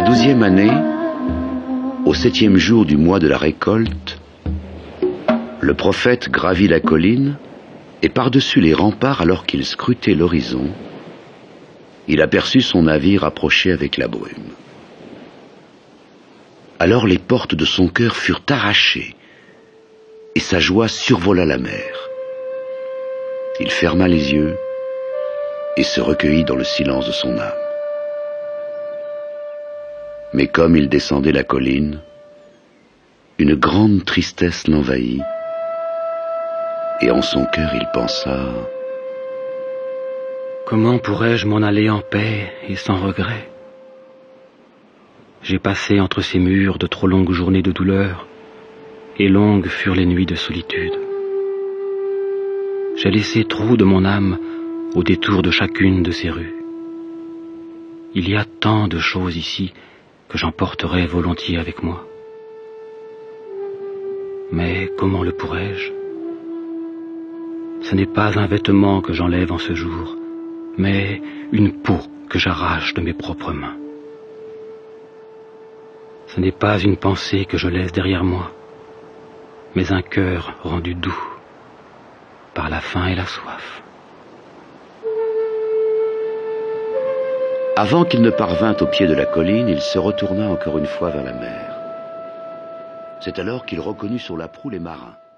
12e année, au 7e jour du mois de la récolte, le prophète gravit la colline et par-dessus les remparts, alors qu'il scrutait l'horizon, il aperçut son navire approcher avec la brume. Alors les portes de son cœur furent arrachées et sa joie survola la mer. Il ferma les yeux et se recueillit dans le silence de son âme. Mais comme il descendait la colline, une grande tristesse l'envahit, et en son cœur il pensa: comment pourrais-je m'en aller en paix et sans regret? J'ai passé entre ces murs de trop longues journées de douleur, et longues furent les nuits de solitude. J'ai laissé trop de mon âme au détour de chacune de ces rues. Il y a tant de choses ici que j'emporterais volontiers avec moi. Mais comment le pourrais-je? Ce n'est pas un vêtement que j'enlève en ce jour, mais une peau que j'arrache de mes propres mains. Ce n'est pas une pensée que je laisse derrière moi, mais un cœur rendu doux par la faim et la soif. Avant qu'il ne parvint au pied de la colline, il se retourna encore une fois vers la mer. C'est alors qu'il reconnut sur la proue les marins.